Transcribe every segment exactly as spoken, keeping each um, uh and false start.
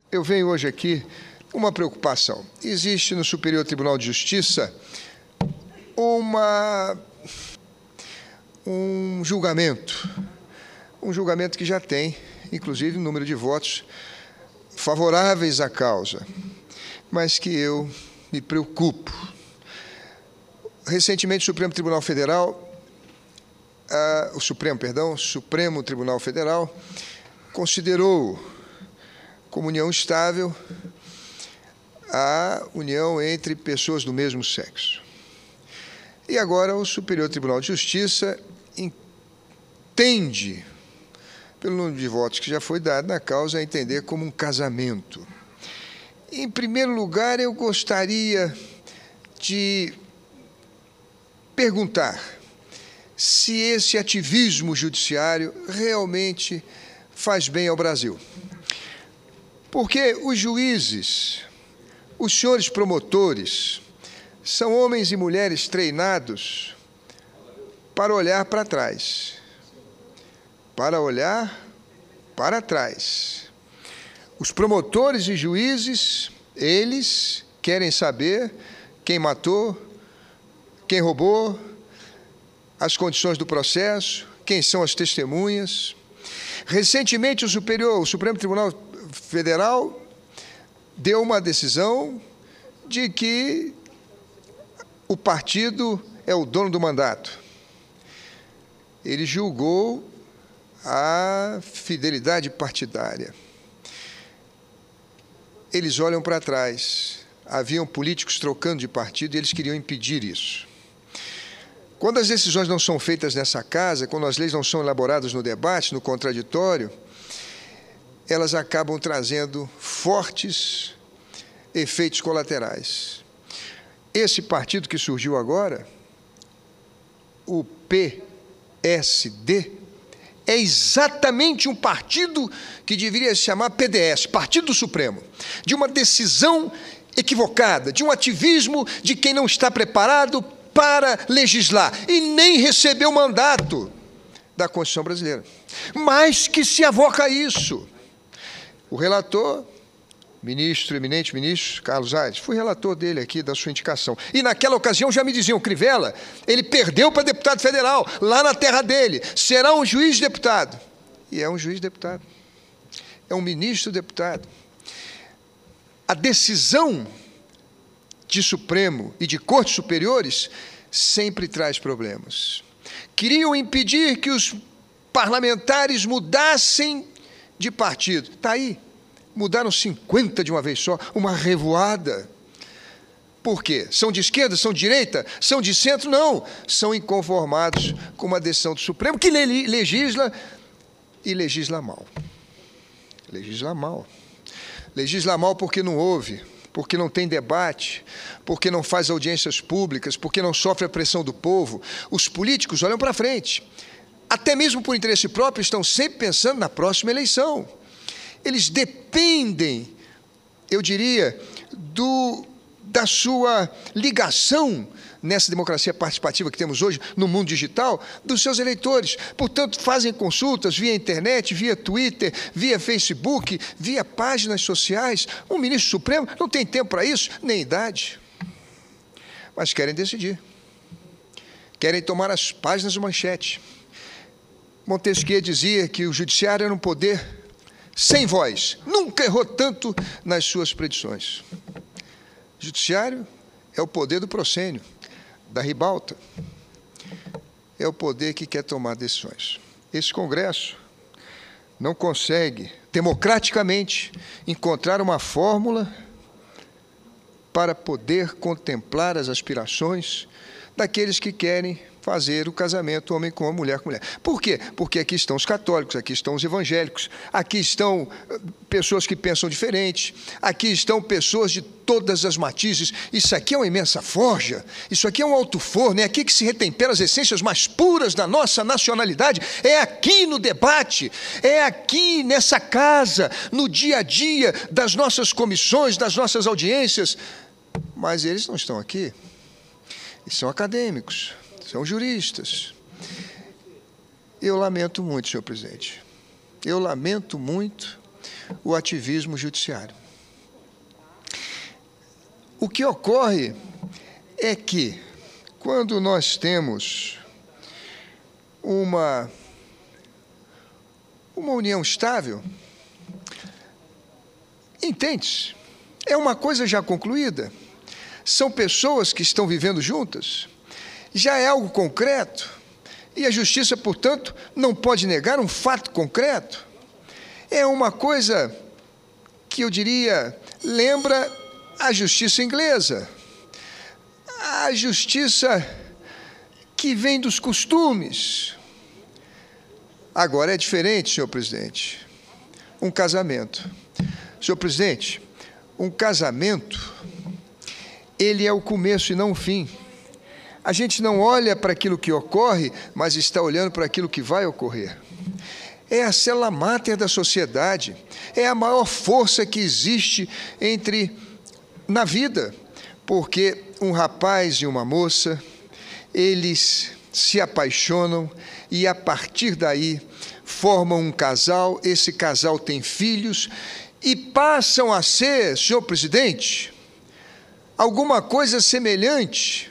eu venho hoje aqui com uma preocupação. Existe no Superior Tribunal de Justiça uma, um julgamento, um julgamento que já tem, inclusive, um número de votos favoráveis à causa, mas que eu me preocupo. Recentemente, o Supremo Tribunal Federal, ah, o Supremo, perdão, o Supremo Tribunal Federal considerou como união estável a união entre pessoas do mesmo sexo. E agora o Superior Tribunal de Justiça entende, pelo número de votos que já foi dado na causa, a entender como um casamento. Em primeiro lugar, eu gostaria de perguntar se esse ativismo judiciário realmente faz bem ao Brasil. Porque os juízes, os senhores promotores, são homens e mulheres treinados para olhar para trás, para olhar para trás. Os promotores e juízes, eles querem saber quem matou, quem roubou, as condições do processo, quem são as testemunhas. Recentemente, o Superior, o Supremo Tribunal Federal deu uma decisão de que o partido é o dono do mandato. Ele julgou a fidelidade partidária. Eles olham para trás. Haviam políticos trocando de partido e eles queriam impedir isso. Quando as decisões não são feitas nessa casa, quando as leis não são elaboradas no debate, no contraditório, elas acabam trazendo fortes efeitos colaterais. Esse partido que surgiu agora, o P S D, é exatamente um partido que deveria se chamar P D S, Partido do Supremo, de uma decisão equivocada, de um ativismo de quem não está preparado para legislar e nem recebeu o mandato da Constituição brasileira, mas que se avoca a isso. O relator, ministro, eminente ministro Carlos Aires, fui relator dele aqui, da sua indicação. E naquela ocasião já me diziam, Crivella, ele perdeu para deputado federal, lá na terra dele, será um juiz deputado. E é um juiz deputado, é um ministro deputado. A decisão de Supremo e de Cortes Superiores sempre traz problemas. Queriam impedir que os parlamentares mudassem de partido. Está aí, mudaram cinquenta de uma vez só, uma revoada. Por quê? São de esquerda, são de direita, são de centro? Não, são inconformados com uma decisão do Supremo que legisla e legisla mal. Legisla mal. Legisla mal porque não ouve, porque não tem debate, porque não faz audiências públicas, porque não sofre a pressão do povo. Os políticos olham para frente. Até mesmo por interesse próprio, estão sempre pensando na próxima eleição. Eles dependem, eu diria, do, da sua ligação nessa democracia participativa que temos hoje, no mundo digital, dos seus eleitores. Portanto, fazem consultas via internet, via Twitter, via Facebook, via páginas sociais. Um ministro supremo não tem tempo para isso, nem idade. Mas querem decidir. Querem tomar as páginas de manchete. Montesquieu dizia que o judiciário era um poder sem voz. Nunca errou tanto nas suas predições. O judiciário é o poder do proscênio, da ribalta. É o poder que quer tomar decisões. Esse Congresso não consegue, democraticamente, encontrar uma fórmula para poder contemplar as aspirações daqueles que querem fazer o casamento homem com a mulher com mulher. Por quê? Porque aqui estão os católicos, aqui estão os evangélicos, aqui estão pessoas que pensam diferente, aqui estão pessoas de todas as matizes. Isso aqui é uma imensa forja, isso aqui é um alto forno, é aqui que se retempera as essências mais puras da nossa nacionalidade, é aqui no debate, é aqui nessa casa, no dia a dia das nossas comissões, das nossas audiências. Mas eles não estão aqui, eles são acadêmicos, são juristas. Eu lamento muito, senhor presidente. Eu lamento muito, o ativismo judiciário. O que ocorre é que, quando nós temos uma, uma união estável, entende-se, é uma coisa já concluída, são pessoas que estão vivendo juntas, já é algo concreto, e a justiça, portanto, não pode negar um fato concreto. É uma coisa que eu diria, lembra a justiça inglesa, a justiça que vem dos costumes. Agora é diferente, senhor presidente, um casamento. Senhor presidente, um casamento, ele é o começo e não o fim. A gente não olha para aquilo que ocorre, mas está olhando para aquilo que vai ocorrer. É a célula máter da sociedade, é a maior força que existe entre na vida, porque um rapaz e uma moça, eles se apaixonam e, a partir daí, formam um casal, esse casal tem filhos e passam a ser, senhor presidente, alguma coisa semelhante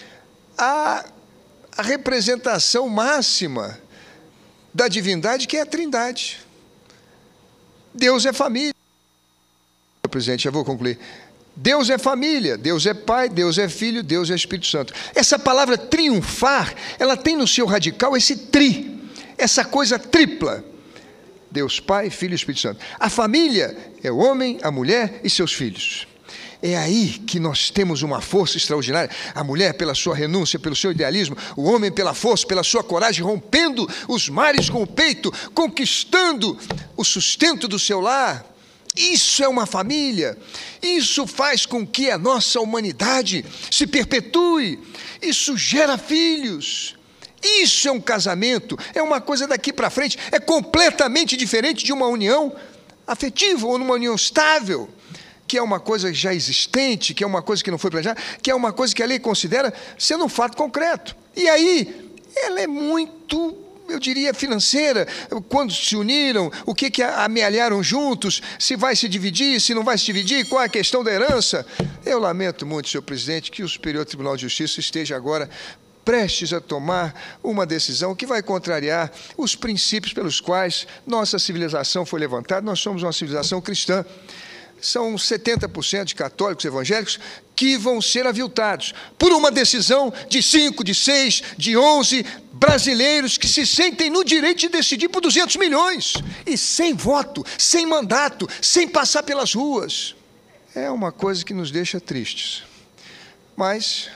à, à representação máxima da divindade, que é a Trindade. Deus é família. Senhor presidente, já vou concluir. Deus é família, Deus é Pai, Deus é Filho, Deus é Espírito Santo. Essa palavra triunfar, ela tem no seu radical esse tri, essa coisa tripla. Deus Pai, Filho e Espírito Santo. A família é o homem, a mulher e seus filhos. É aí que nós temos uma força extraordinária. A mulher pela sua renúncia, pelo seu idealismo, o homem pela força, pela sua coragem, rompendo os mares com o peito, conquistando o sustento do seu lar. Isso é uma família, isso faz com que a nossa humanidade se perpetue, isso gera filhos, isso é um casamento, é uma coisa daqui para frente, é completamente diferente de uma união afetiva ou numa união estável, que é uma coisa já existente, que é uma coisa que não foi planejada, que é uma coisa que a lei considera sendo um fato concreto. E aí, ela é muito, eu diria, financeira, quando se uniram, o que, que amealharam juntos, se vai se dividir, se não vai se dividir, qual é a questão da herança. Eu lamento muito, senhor presidente, que o Superior Tribunal de Justiça esteja agora prestes a tomar uma decisão que vai contrariar os princípios pelos quais nossa civilização foi levantada. Nós somos uma civilização cristã. São setenta por cento de católicos evangélicos que vão ser aviltados por uma decisão de cinco, de seis, de onze brasileiros que se sentem no direito de decidir por duzentos milhões e sem voto, sem mandato, sem passar pelas ruas. É uma coisa que nos deixa tristes. Mas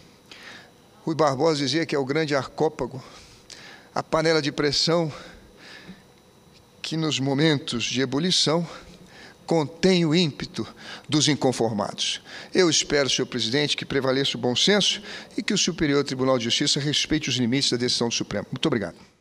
Rui Barbosa dizia que é o grande arcópago, a panela de pressão que nos momentos de ebulição contém o ímpeto dos inconformados. Eu espero, senhor presidente, que prevaleça o bom senso e que o Superior Tribunal de Justiça respeite os limites da decisão do Supremo. Muito obrigado.